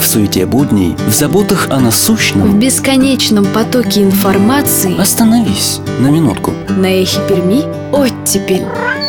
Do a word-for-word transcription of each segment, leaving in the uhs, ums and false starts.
суете будней, в заботах о насущном, в бесконечном потоке информации остановись на минутку. На Эхе Перми оттепель.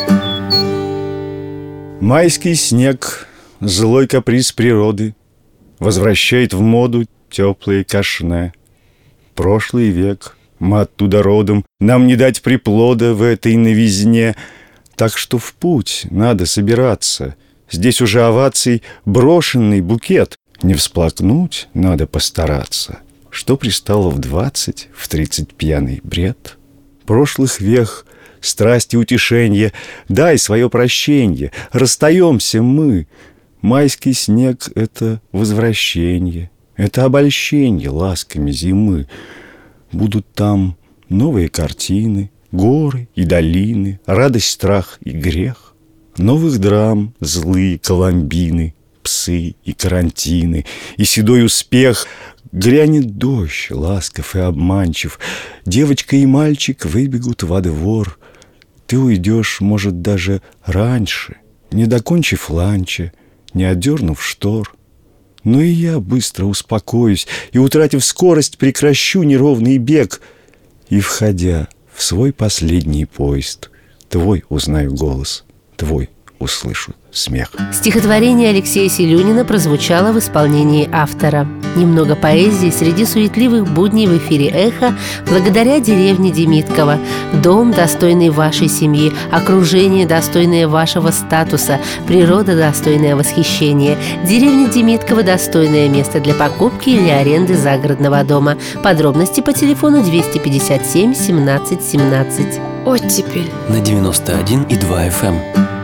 Майский снег, злой каприз природы, возвращает в моду теплые кашне. Прошлый век, мы оттуда родом, нам не дать приплода в этой новизне. Так что в путь надо собираться. Здесь уже оваций брошенный букет. Не всплакнуть надо постараться. Что пристало в двадцать, в тридцать пьяный бред? Прошлых век, страсти, утешенье, дай свое прощенье. Расстаемся мы. Майский снег — это возвращение, это обольщение ласками зимы. Будут там новые картины, горы и долины, радость, страх и грех. Новых драм злые коломбины, псы и карантины, и седой успех. Грянет дождь, ласков и обманчив. Девочка и мальчик выбегут во двор. Ты уйдешь, может, даже раньше, не докончив ланча, не отдернув штор. Но и я быстро успокоюсь и, утратив скорость, прекращу неровный бег. И, входя в свой последний поезд, твой узнаю голос, твой услышу смех. Стихотворение Алексея Селюнина прозвучало в исполнении автора. Немного поэзии среди суетливых будней в эфире «Эхо» благодаря деревне Демидково. Дом, достойный вашей семьи, окружение, достойное вашего статуса, природа, достойная восхищения. Деревня Демидково – достойное место для покупки или аренды загородного дома. Подробности по телефону двести пятьдесят семь семнадцать семнадцать. Оттепель На девяносто один и два эф эм.